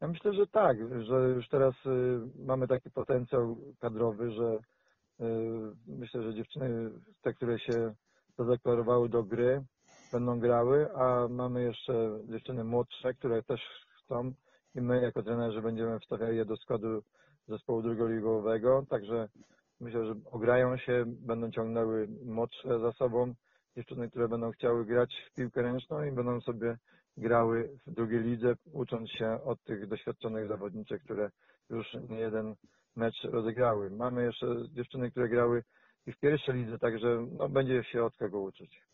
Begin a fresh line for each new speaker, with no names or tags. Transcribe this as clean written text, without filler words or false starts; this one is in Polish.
Ja myślę, że tak, że już teraz mamy taki potencjał kadrowy, że myślę, że dziewczyny, te, które się zadeklarowały do gry, będą grały, a mamy jeszcze dziewczyny młodsze, które też chcą i my jako trenerzy będziemy wstawiali je do składu zespołu drugoligowego, także myślę, że ograją się, będą ciągnęły młodsze za sobą dziewczyny, które będą chciały grać w piłkę ręczną i będą sobie grały w drugiej lidze, ucząc się od tych doświadczonych zawodniczek, które już nie jeden mecz rozegrały. Mamy jeszcze dziewczyny, które grały i w pierwszej lidze, także no, będzie się od kogo uczyć.